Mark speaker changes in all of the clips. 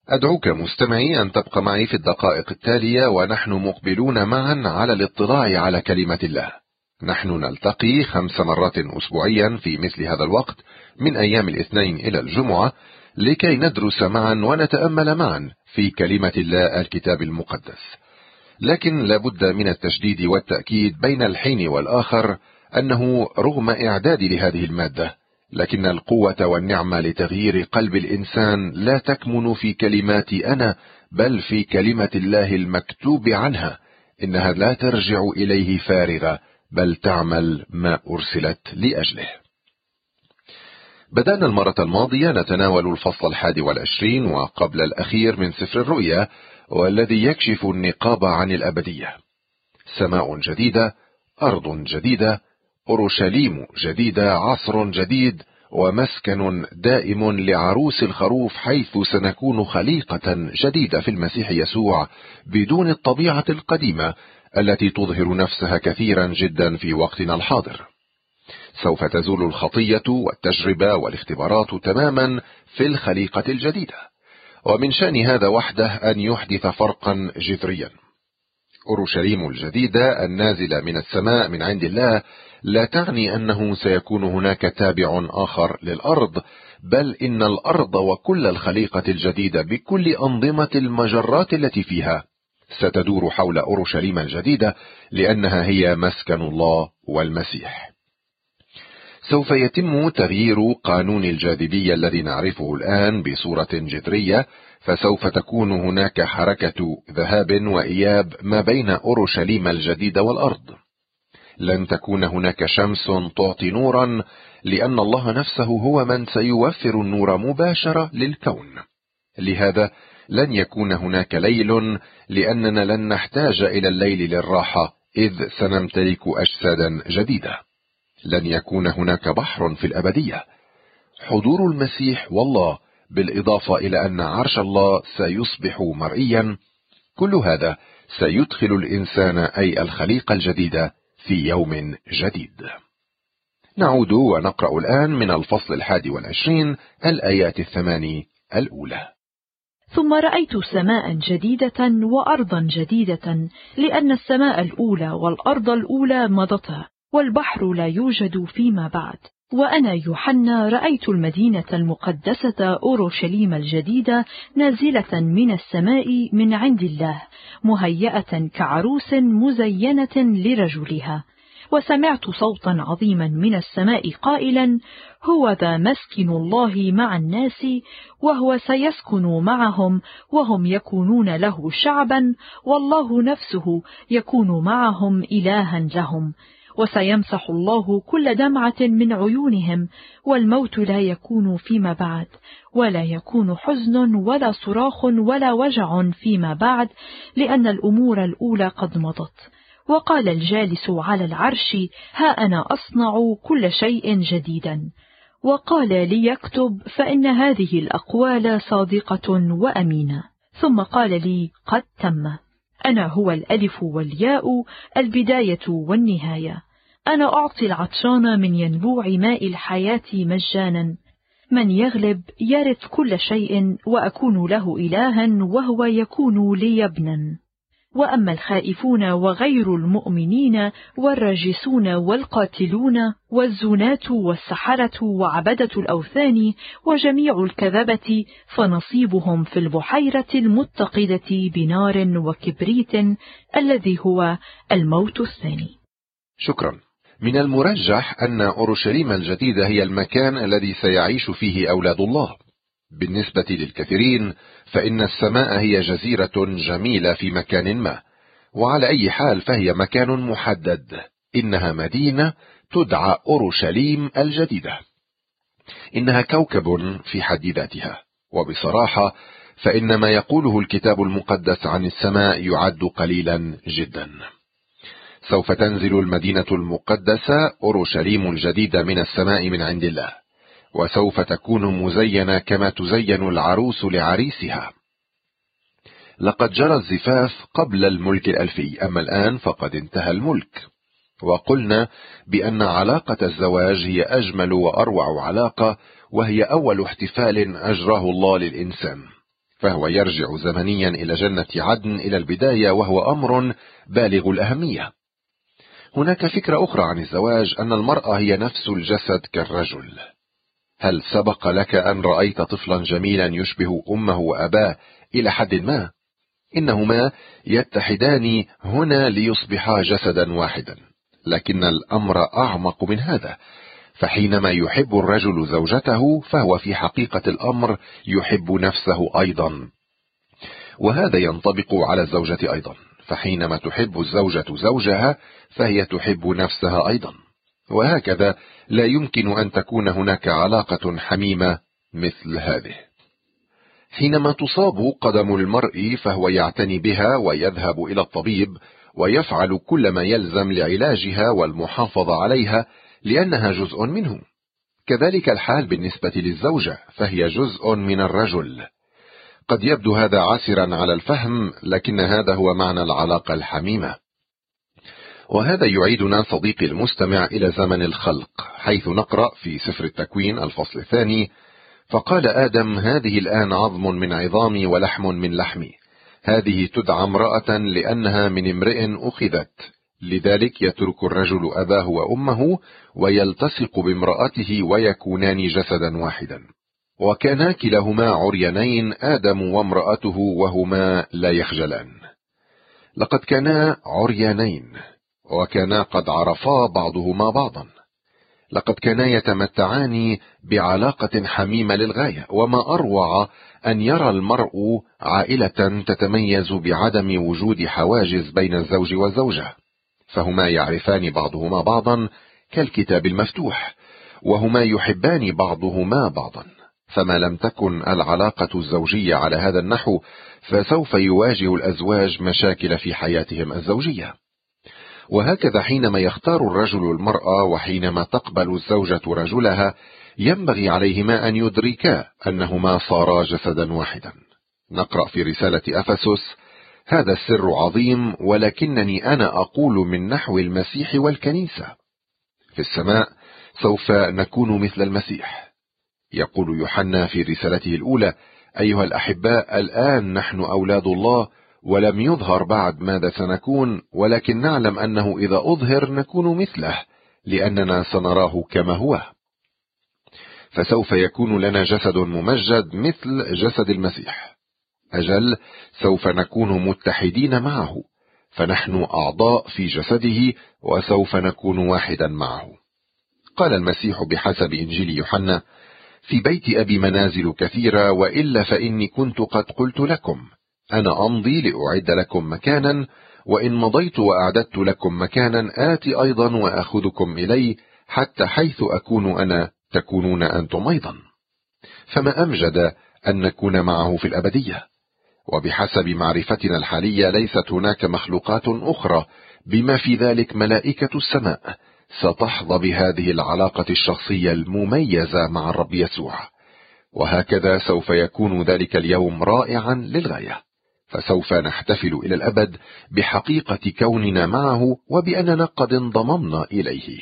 Speaker 1: أدعوك مستمعي أن تبقى معي في الدقائق التالية ونحن مقبلون معا على الاطلاع على كلمة الله. نحن نلتقي 5 مرات أسبوعيا في مثل هذا الوقت من أيام الاثنين إلى الجمعة لكي ندرس معا ونتأمل معا في كلمة الله الكتاب المقدس. لكن لابد من التشديد والتأكيد بين الحين والآخر أنه رغم إعدادي لهذه المادة، لكن القوة والنعمة لتغيير قلب الإنسان لا تكمن في كلماتي أنا، بل في كلمة الله المكتوب عنها، إنها لا ترجع إليه فارغة، بل تعمل ما أرسلت لأجله. بدأنا المرة الماضية نتناول الفصل 21 وقبل الأخير من سفر الرؤيا، والذي يكشف النقاب عن الأبدية. سماء جديدة، أرض جديدة، أورشليم جديدة، عصر جديد، ومسكن دائم لعروس الخروف، حيث سنكون خليقة جديدة في المسيح يسوع بدون الطبيعة القديمة التي تظهر نفسها كثيرا جدا في وقتنا الحاضر. سوف تزول الخطية والتجربة والاختبارات تماما في الخليقة الجديدة، ومن شأن هذا وحده أن يحدث فرقا جذريا. أورشليم الجديدة النازلة من السماء من عند الله لا تعني أنه سيكون هناك تابع آخر للأرض، بل إن الأرض وكل الخليقة الجديدة بكل أنظمة المجرات التي فيها ستدور حول أورشليم الجديدة، لأنها هي مسكن الله والمسيح. سوف يتم تغيير قانون الجاذبية الذي نعرفه الآن بصورة جذرية، فسوف تكون هناك حركة ذهاب وإياب ما بين أورشليم الجديدة والأرض. لن تكون هناك شمس تعطي نورا، لأن الله نفسه هو من سيوفر النور مباشرة للكون. لهذا لن يكون هناك ليل، لأننا لن نحتاج إلى الليل للراحة، إذ سنمتلك أجسادا جديدة. لن يكون هناك بحر في الأبدية. حضور المسيح والله، بالإضافة إلى أن عرش الله سيصبح مرئيا، كل هذا سيدخل الإنسان أي الخليقة الجديدة في يوم جديد. نعود ونقرأ الآن من الفصل 21 الآيات 8 الأولى.
Speaker 2: ثم رأيت سماء جديدة وأرضا جديدة، لأن السماء الأولى والأرض الأولى مضتا، والبحر لا يوجد فيما بعد. وأنا يوحنا رأيت المدينة المقدسة أورشليم الجديدة نازلة من السماء من عند الله، مهيئة كعروس مزينة لرجلها. وسمعت صوتا عظيما من السماء قائلا: هو ذا مسكن الله مع الناس، وهو سيسكن معهم، وهم يكونون له شعبا، والله نفسه يكون معهم إلها لهم. وسيمسح الله كل دمعة من عيونهم، والموت لا يكون فيما بعد، ولا يكون حزن ولا صراخ ولا وجع فيما بعد، لأن الأمور الأولى قد مضت. وقال الجالس على العرش: ها أنا أصنع كل شيء جديدا. وقال لي: اكتب، فإن هذه الأقوال صادقة وأمينة. ثم قال لي: قد تم. أنا هو الألف والياء، البداية والنهاية. أنا أعطي العطشان من ينبوع ماء الحياة مجانا. من يغلب يرث كل شيء، وأكون له إلها وهو يكون لي ابنا. وأما الخائفون وغير المؤمنين والراجسون والقاتلون والزنات والسحرة وعبدة الأوثان وجميع الكذبة، فنصيبهم في البحيرة المتقدة بنار وكبريت، الذي هو الموت الثاني.
Speaker 1: شكرا. من المرجح أن أورشليم الجديدة هي المكان الذي سيعيش فيه أولاد الله. بالنسبة للكثيرين فإن السماء هي جزيرة جميلة في مكان ما، وعلى أي حال فهي مكان محدد. إنها مدينة تدعى أورشليم الجديدة. إنها كوكب في حد ذاتها، وبصراحة فإن ما يقوله الكتاب المقدس عن السماء يعد قليلا جدا. سوف تنزل المدينة المقدسة أورشليم الجديدة من السماء من عند الله، وسوف تكون مزينة كما تزين العروس لعريسها. لقد جرى الزفاف قبل الملك الألفي، أما الآن فقد انتهى الملك. وقلنا بأن علاقة الزواج هي أجمل وأروع علاقة، وهي أول احتفال أجراه الله للإنسان. فهو يرجع زمنيا إلى جنة عدن إلى البداية، وهو أمر بالغ الأهمية. هناك فكرة أخرى عن الزواج، أن المرأة هي نفس الجسد كالرجل. هل سبق لك أن رأيت طفلا جميلا يشبه أمه وأباه إلى حد ما؟ إنهما يتحدان هنا ليصبحا جسدا واحدا، لكن الأمر أعمق من هذا. فحينما يحب الرجل زوجته فهو في حقيقة الأمر يحب نفسه أيضا، وهذا ينطبق على الزوجة أيضا. فحينما تحب الزوجة زوجها فهي تحب نفسها أيضا، وهكذا لا يمكن أن تكون هناك علاقة حميمة مثل هذه. حينما تصاب قدم المرء فهو يعتني بها ويذهب إلى الطبيب ويفعل كل ما يلزم لعلاجها والمحافظة عليها، لأنها جزء منه. كذلك الحال بالنسبة للزوجة، فهي جزء من الرجل. قد يبدو هذا عسرا على الفهم، لكن هذا هو معنى العلاقة الحميمة. وهذا يعيدنا صديقي المستمع إلى زمن الخلق، حيث نقرأ في سفر التكوين الفصل 2: فقال آدم: هذه الآن عظم من عظامي ولحم من لحمي، هذه تدعى امرأة لأنها من امرئ أخذت، لذلك يترك الرجل أباه وأمه ويلتصق بامرأته ويكونان جسدا واحدا. وكانا كلاهما عريانين، آدم وامرأته، وهما لا يخجلان. لقد كانا عريانين، وكانا قد عرفا بعضهما بعضا. لقد كانا يتمتعان بعلاقة حميمة للغاية، وما أروع أن يرى المرء عائلة تتميز بعدم وجود حواجز بين الزوج والزوجة، فهما يعرفان بعضهما بعضا كالكتاب المفتوح، وهما يحبان بعضهما بعضا. فما لم تكن العلاقة الزوجية على هذا النحو، فسوف يواجه الأزواج مشاكل في حياتهم الزوجية. وهكذا حينما يختار الرجل المرأة وحينما تقبل الزوجة رجلها، ينبغي عليهما أن يدركا أنهما صارا جسدا واحدا. نقرأ في رسالة أفسس: هذا السر عظيم، ولكنني أنا أقول من نحو المسيح والكنيسة. في السماء سوف نكون مثل المسيح. يقول يوحنا في رسالته الأولى: أيها الأحباء، الآن نحن أولاد الله، ولم يظهر بعد ماذا سنكون، ولكن نعلم أنه إذا أظهر نكون مثله، لأننا سنراه كما هو. فسوف يكون لنا جسد ممجد مثل جسد المسيح. أجل، سوف نكون متحدين معه، فنحن أعضاء في جسده، وسوف نكون واحدا معه. قال المسيح بحسب إنجيل يوحنا: في بيت أبي منازل كثيرة، وإلا فإني كنت قد قلت لكم، أنا أمضي لأعد لكم مكانا، وإن مضيت وأعددت لكم مكانا آتي أيضا وأخذكم إلي، حتى حيث أكون أنا تكونون أنتم أيضا. فما أمجد أن نكون معه في الأبدية. وبحسب معرفتنا الحالية ليست هناك مخلوقات أخرى، بما في ذلك ملائكة السماء، ستحظى بهذه العلاقة الشخصية المميزة مع الرب يسوع. وهكذا سوف يكون ذلك اليوم رائعا للغاية، فسوف نحتفل إلى الأبد بحقيقة كوننا معه، وبأننا قد انضممنا إليه.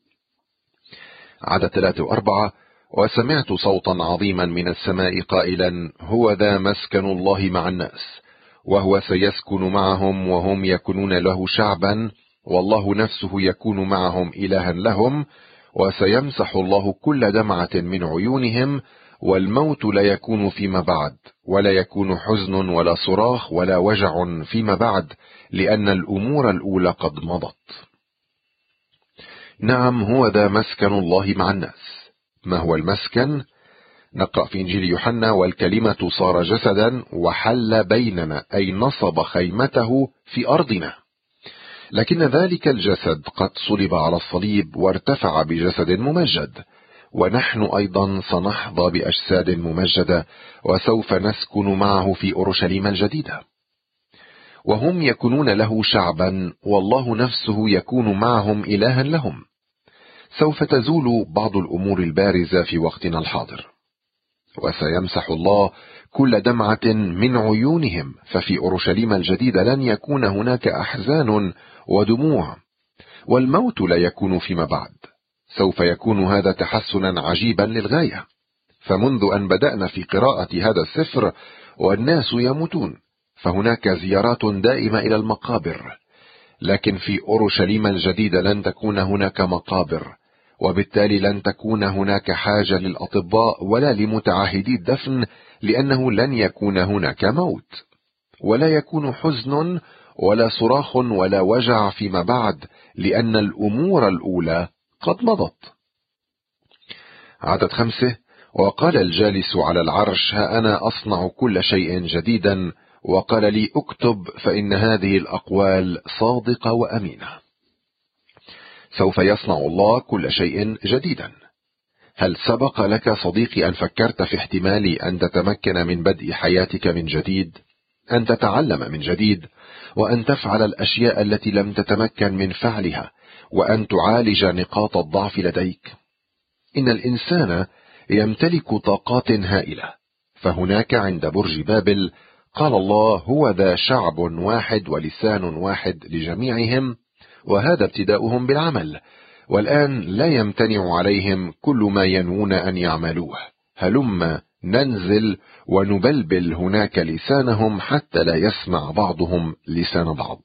Speaker 1: عدد 3 و4: وسمعت صوتا عظيما من السماء قائلا: هو ذا مسكن الله مع الناس، وهو سيسكن معهم، وهم يكونون له شعبا، والله نفسه يكون معهم إلها لهم، وسيمسح الله كل دمعة من عيونهم، والموت لا يكون فيما بعد، ولا يكون حزن ولا صراخ ولا وجع فيما بعد، لأن الأمور الأولى قد مضت. نعم، هو ذا مسكن الله مع الناس. ما هو المسكن؟ نقرأ في إنجيل يوحنا: والكلمة صار جسدا وحل بيننا، أي نصب خيمته في أرضنا. لكن ذلك الجسد قد صلب على الصليب وارتفع بجسد ممجد، ونحن أيضا سنحظى بأجساد ممجدة، وسوف نسكن معه في أورشليم الجديدة. وهم يكونون له شعبا، والله نفسه يكون معهم إلها لهم. سوف تزول بعض الأمور البارزة في وقتنا الحاضر. وسيمسح الله كل دمعة من عيونهم، ففي أورشليم الجديدة لن يكون هناك أحزان ودموع، والموت لا يكون فيما بعد. سوف يكون هذا تحسنا عجيبا للغاية. فمنذ أن بدأنا في قراءة هذا السفر والناس يموتون، فهناك زيارات دائمة إلى المقابر. لكن في أورشليم الجديدة لن تكون هناك مقابر، وبالتالي لن تكون هناك حاجة للأطباء ولا لمتعهدي الدفن، لأنه لن يكون هناك موت، ولا يكون حزن ولا صراخ ولا وجع فيما بعد، لأن الأمور الأولى قد مضت. عدد 5: وقال الجالس على العرش: ها أنا أصنع كل شيء جديدا. وقال لي: اكتب، فإن هذه الأقوال صادقة وأمينة. سوف يصنع الله كل شيء جديدا. هل سبق لك صديقي أن فكرت في احتمال أن تتمكن من بدء حياتك من جديد، أن تتعلم من جديد، وأن تفعل الأشياء التي لم تتمكن من فعلها، وأن تعالج نقاط الضعف لديك؟ إن الإنسان يمتلك طاقات هائلة، فهناك عند برج بابل قال الله: هو ذا شعب واحد ولسان واحد لجميعهم، وهذا ابتداؤهم بالعمل، والآن لا يمتنع عليهم كل ما ينوون أن يعملوه. هلم ننزل ونبلبل هناك لسانهم حتى لا يسمع بعضهم لسان بعض.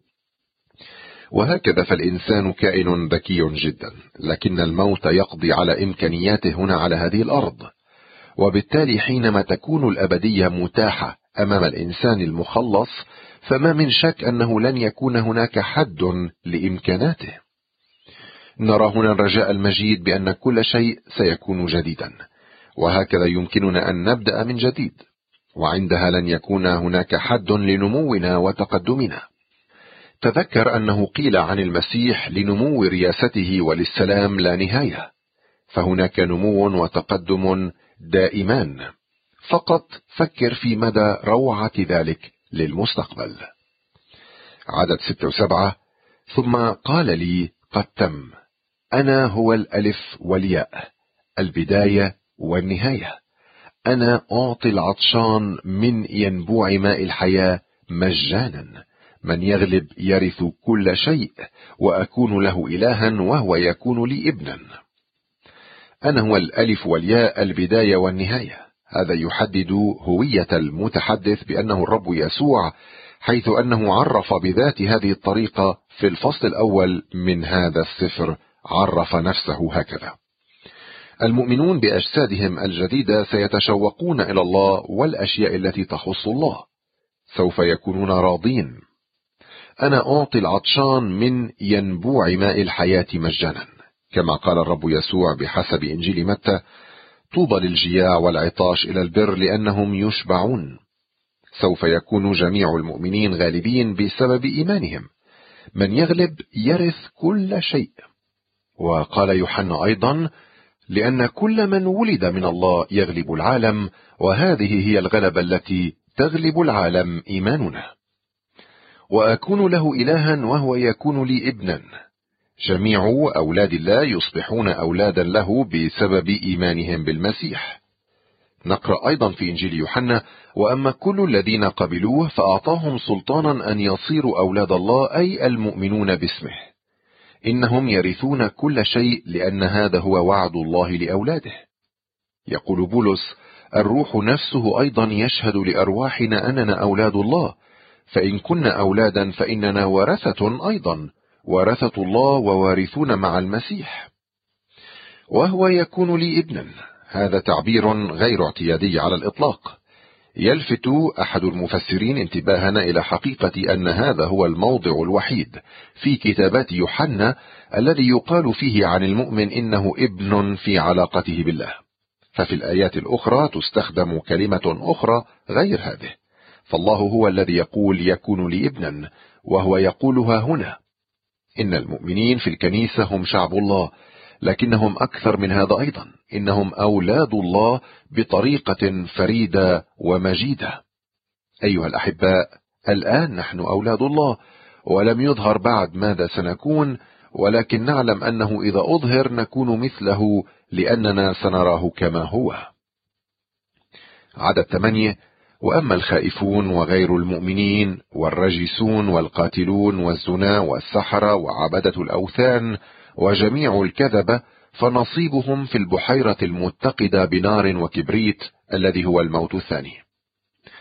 Speaker 1: وهكذا فالإنسان كائن ذكي جدا، لكن الموت يقضي على إمكانياته هنا على هذه الأرض، وبالتالي حينما تكون الأبدية متاحة أمام الإنسان المخلص، فما من شك أنه لن يكون هناك حد لإمكاناته. نرى هنا الرجاء المجيد بأن كل شيء سيكون جديدا، وهكذا يمكننا أن نبدأ من جديد، وعندها لن يكون هناك حد لنمونا وتقدمنا. تذكر أنه قيل عن المسيح: لنمو رياسته وللسلام لا نهاية، فهناك نمو وتقدم دائمان. فقط فكر في مدى روعة ذلك للمستقبل. عدد 6 و7: ثم قال لي: قد تم. أنا هو الألف والياء، البداية والنهاية. أنا أعطي العطشان من ينبوع ماء الحياة مجانا. من يغلب يرث كل شيء، وأكون له إلها وهو يكون لي ابنا. أنا هو الألف والياء، البداية والنهاية. هذا يحدد هوية المتحدث بأنه الرب يسوع، حيث أنه عرف بذات هذه الطريقة في الفصل الأول من هذا السفر. عرف نفسه هكذا: المؤمنون بأجسادهم الجديدة سيتشوقون إلى الله والأشياء التي تخص الله، سوف يكونون راضين. أنا أعطي العطشان من ينبوع ماء الحياة مجانا، كما قال الرب يسوع بحسب إنجيل متى: طوبى للجياع والعطاش إلى البر لأنهم يشبعون. سوف يكون جميع المؤمنين غالبين بسبب إيمانهم. من يغلب يرث كل شيء. وقال يوحنا أيضا: لأن كل من ولد من الله يغلب العالم، وهذه هي الغلبة التي تغلب العالم، إيماننا. وأكون له إلها وهو يكون لي ابنا. جميع أولاد الله يصبحون أولادا له بسبب إيمانهم بالمسيح. نقرأ أيضا في إنجيل يوحنا: وأما كل الذين قبلوه فأعطاهم سلطانا أن يصيروا أولاد الله، أي المؤمنون باسمه. إنهم يرثون كل شيء، لأن هذا هو وعد الله لأولاده. يقول بولس: الروح نفسه أيضا يشهد لأرواحنا أننا أولاد الله، فإن كنا أولادا فإننا ورثة أيضا، ورثة الله ووارثون مع المسيح. وهو يكون لي ابنا. هذا تعبير غير اعتيادي على الإطلاق. يلفت أحد المفسرين انتباهنا إلى حقيقة أن هذا هو الموضع الوحيد في كتابات يوحنا الذي يقال فيه عن المؤمن إنه ابن في علاقته بالله، ففي الآيات الأخرى تستخدم كلمة أخرى غير هذه. فالله هو الذي يقول: يكون لي ابنا، وهو يقولها هنا. إن المؤمنين في الكنيسة هم شعب الله، لكنهم أكثر من هذا أيضا، إنهم أولاد الله بطريقة فريدة ومجيدة. أيها الأحباء، الآن نحن أولاد الله، ولم يظهر بعد ماذا سنكون، ولكن نعلم أنه إذا أظهر نكون مثله، لأننا سنراه كما هو. عدد 8: وأما الخائفون وغير المؤمنين والرجسون والقاتلون والزنا والسحرة وعبدة الأوثان وجميع الكذبة فنصيبهم في البحيرة المتقدة بنار وكبريت، الذي هو الموت الثاني.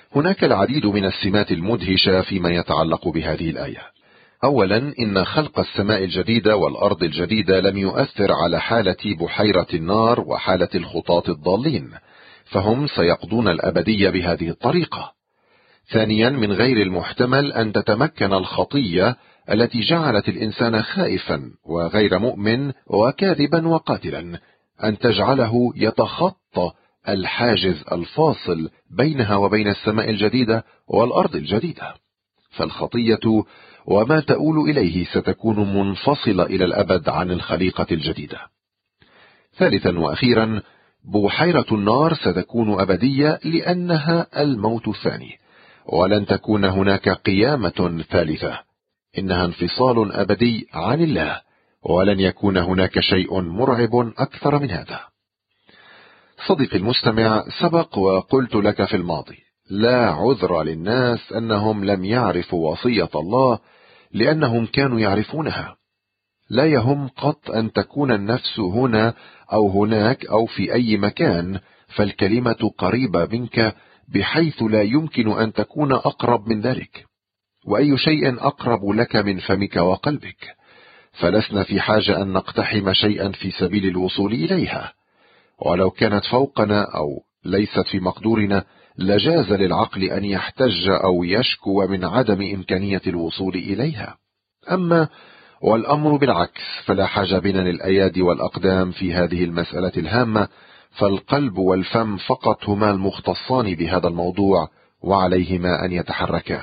Speaker 1: هناك العديد من السمات المدهشة فيما يتعلق بهذه الآية. أولا، إن خلق السماء الجديدة والأرض الجديدة لم يؤثر على حالة بحيرة النار وحالة الخطاة الضالين، فهم سيقضون الأبدية بهذه الطريقة. ثانيا، من غير المحتمل أن تتمكن الخطية التي جعلت الإنسان خائفا وغير مؤمن وكاذبا وقاتلا أن تجعله يتخطى الحاجز الفاصل بينها وبين السماء الجديدة والأرض الجديدة، فالخطية وما تؤول إليه ستكون منفصلة إلى الأبد عن الخليقة الجديدة. ثالثا وأخيرا، بحيرة النار ستكون أبدية لأنها الموت الثاني، ولن تكون هناك قيامة ثالثة، إنها انفصال أبدي عن الله، ولن يكون هناك شيء مرعب أكثر من هذا. صديقي المستمع، سبق وقلت لك في الماضي: لا عذر للناس أنهم لم يعرفوا وصية الله لأنهم كانوا يعرفونها. لا يهم قط أن تكون النفس هنا أو هناك أو في أي مكان، فالكلمة قريبة منك بحيث لا يمكن أن تكون أقرب من ذلك، وأي شيء أقرب لك من فمك وقلبك، فلسنا في حاجة أن نقتحم شيئا في سبيل الوصول إليها، ولو كانت فوقنا أو ليست في مقدورنا لجاز للعقل أن يحتج أو يشكو من عدم إمكانية الوصول إليها. أما والأمر بالعكس، فلا حاجة بنا للأيادي والأقدام في هذه المسألة الهامة، فالقلب والفم فقط هما المختصان بهذا الموضوع وعليهما أن يتحركا.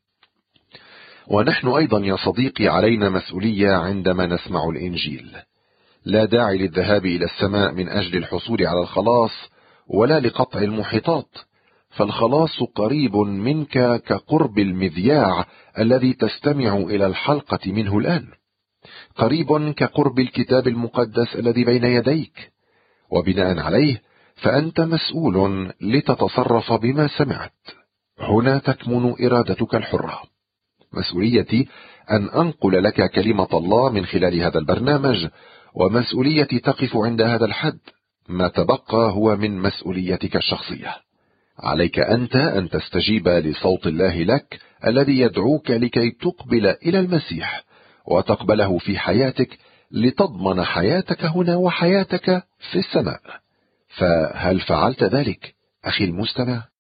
Speaker 1: ونحن أيضا يا صديقي علينا مسؤولية عندما نسمع الإنجيل. لا داعي للذهاب إلى السماء من أجل الحصول على الخلاص ولا لقطع المحيطات، فالخلاص قريب منك كقرب المذياع الذي تستمع إلى الحلقة منه الآن، قريب كقرب الكتاب المقدس الذي بين يديك، وبناء عليه فأنت مسؤول لتتصرف بما سمعت. هنا تكمن إرادتك الحرة. مسؤوليتي أن أنقل لك كلمة الله من خلال هذا البرنامج، ومسؤوليتي تقف عند هذا الحد. ما تبقى هو من مسؤوليتك الشخصية. عليك أنت أن تستجيب لصوت الله لك الذي يدعوك لكي تقبل إلى المسيح وتقبله في حياتك لتضمن حياتك هنا وحياتك في السماء. فهل فعلت ذلك أخي المستمع؟